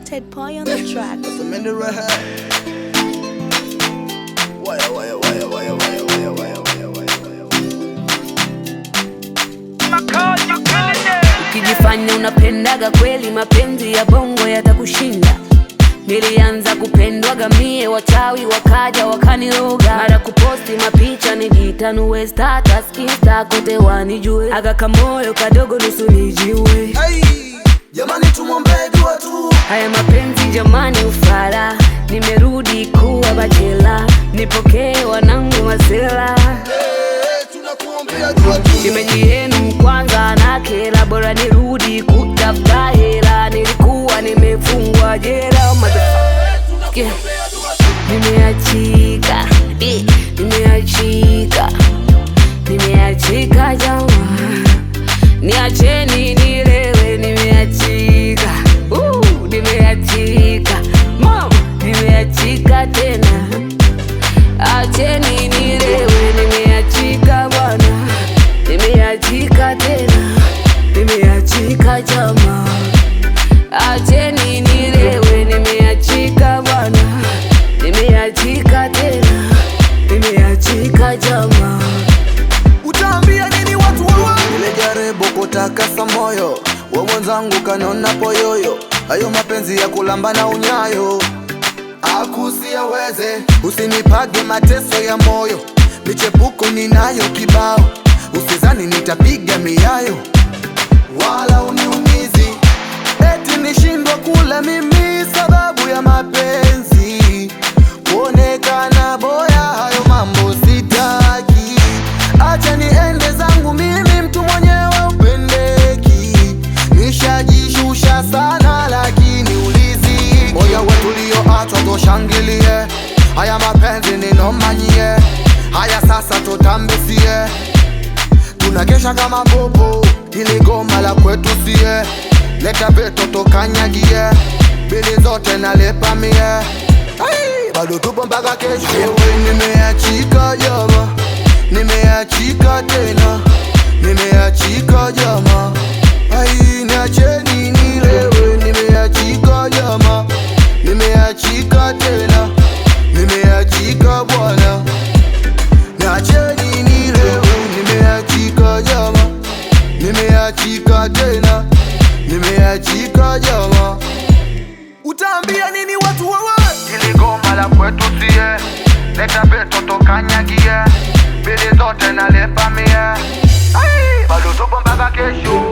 Ted Pie on the track. That's a minute right here. Wire. Ukijifanya unapendaga kweli, mapenzi ya bongo yatakushinda. Nilianza kupendwaga mie, wachawi wakaja wakaniroga. Mara kuposti mapicha nijitanue status, insta kote wanijue. Aga kamoyo kadogo nusu nijiue. Hey, jamani tumombe dua tu. Haya mapenzi jamani ufala, nimerudi kuwa bachela. Nipokee wanangu masela. Hey, tunakuombea dua tu. Shemeji yenu kwanza na kela, bora nirudi kutafuta hela. Nilikuwa nimefungwa jela. Nimeachika jamaa, niacheni nilewe. Nimeachika, nimeachika mama, nimeachika tena. Acheni nilewe, nimeachika bwana, nimeachika tena. Nimeachika jamaa, acheni nilewe. Nimeachika bwana, nimeachika tena. Nimeachika jamaa. Utaambia nini watu wawa? Nilijaribu kutakasa moyo wa mwenzangu kanona poyoyo. Hayo mapenzi ya kulamba na unyayo akusiaweze. Usinipage mateso ya moyo, michepuko ninayo kibao. Usizani nitapiga miayo wala uniumizi, eti nishindwa kula mimi sababu ya mapenzi. Kuonekana boya, hayo mambo sitaki. Acha niende zangu mimi, mtu mwenyewe upendeki. Nishajishusha sana lakini uliziki. Moyo wetu ulioachwa toshangilie, haya mapenzi ninomanyie. Haya sasa tutambisie, tunakesha kama bobo, ili goma la kwetu sie. Leta veto tokanyagie, bili zote nalepa mie. Bado tupo mpaka kesho. Ewe nimeachika jama, nimeachika tena. Nimeachika jama, ai niacheni nilewe. Nimeachika jama, nimeachika tena. Nimeachika bwana, niacheni nilewe. Nimeachika jama, nimeachika tena. Nimeachika jama. Utaambia nini watu wawa? Ili goma la kwetu sie. Leta veto tokanyagie, bili zote nalepa mie. Bado tupo mpaka kesho.